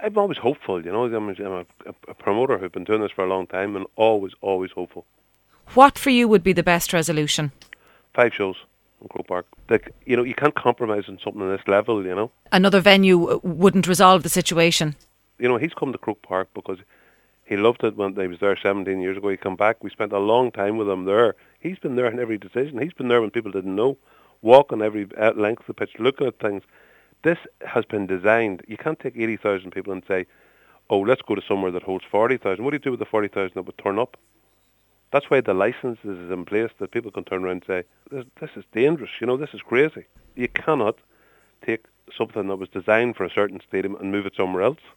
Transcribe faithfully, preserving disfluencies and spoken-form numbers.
I'm always hopeful, you know. I'm, I'm a, a promoter who's been doing this for a long time and always, always hopeful. What for you would be the best resolution? Five shows in Croke Park. Like, you know, you can't compromise on something on this level, you know. Another venue wouldn't resolve the situation. You know, he's come to Croke Park because he loved it when he was there seventeen years ago. He came back. We spent a long time with him there. He's been there in every decision. He's been there when people didn't know, walking every length of the pitch, looking at things. This has been designed. You can't take eighty thousand people and say, oh, let's go to somewhere that holds forty thousand. What do you do with the forty thousand that would turn up? That's why the license is in place, that people can turn around and say, this, this is dangerous, you know, this is crazy. You cannot take something that was designed for a certain stadium and move it somewhere else.